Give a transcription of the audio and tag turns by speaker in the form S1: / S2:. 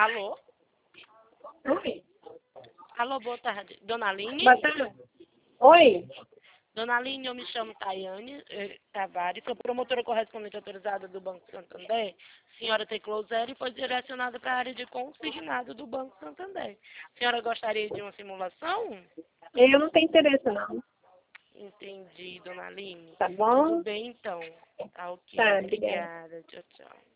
S1: Alô?
S2: Oi.
S1: Alô, boa tarde. Dona Aline?
S2: Boa tarde. Oi.
S1: Dona Aline, eu me chamo Tayane Tavares, sou promotora correspondente autorizada do Banco Santander. A senhora Tecloser foi direcionada para a área de consignado do Banco Santander. A senhora gostaria de uma simulação?
S2: Eu não tenho interesse, não.
S1: Entendi, Dona Aline.
S2: Tá bom?
S1: Tudo bem, então. Tá ok.
S2: Tá, obrigada.
S1: Obrigada. Tchau, tchau.